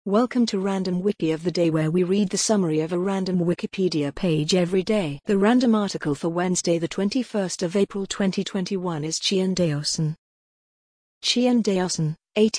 Welcome to Random Wiki of the Day, where we read the summary of a random Wikipedia page every day. The random article for Wednesday the 21st of April 2021 is Qian Daosan. Qian Daosan,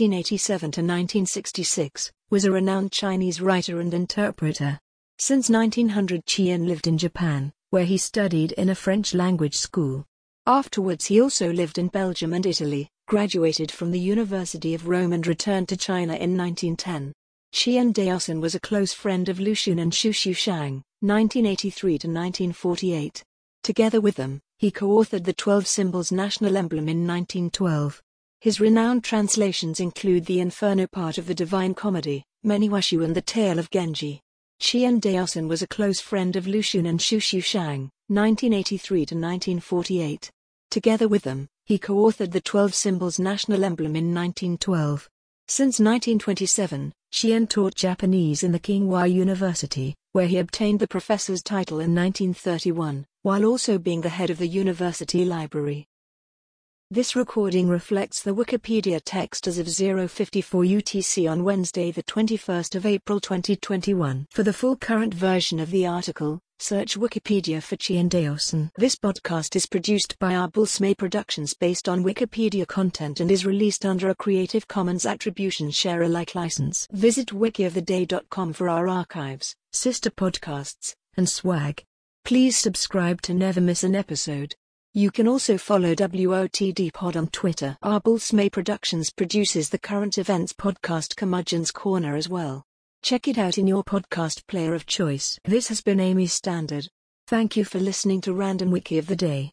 1887–1966, was a renowned Chinese writer and interpreter. Since 1900 Qian lived in Japan, where he studied in a French language school. Afterwards he also lived in Belgium and Italy, graduated from the University of Rome and returned to China in 1910. Qian Daosan was a close friend of Lu Xun and Xu Xueshang, 1983–1948. Together with them, he co-authored the 12 Symbols national emblem in 1912. His renowned translations include the Inferno part of the Divine Comedy, Meniwashu and the Tale of Genji. Qian Daosan was a close friend of Lu Xun and Xu Xueshang, 1983–1948. Together with them, he co-authored the 12 Symbols national emblem in 1912. Since 1927, Qian taught Japanese in the Tsinghua University, where he obtained the professor's title in 1931, while also being the head of the university library. This recording reflects the Wikipedia text as of 0:54 UTC on Wednesday the 21st of April 2021. For the full current version of the article, search Wikipedia for Qian Daosan. This podcast is produced by Arbulsmay Productions based on Wikipedia content and is released under a Creative Commons Attribution Share Alike license. Visit wikioftheday.com for our archives, sister podcasts, and swag. Please subscribe to never miss an episode. You can also follow WOTD Pod on Twitter. Arbulsmay Productions produces the current events podcast Curmudgeon's Corner as well. Check it out in your podcast player of choice. This has been Amy Standard. Thank you for listening to Random Wiki of the Day.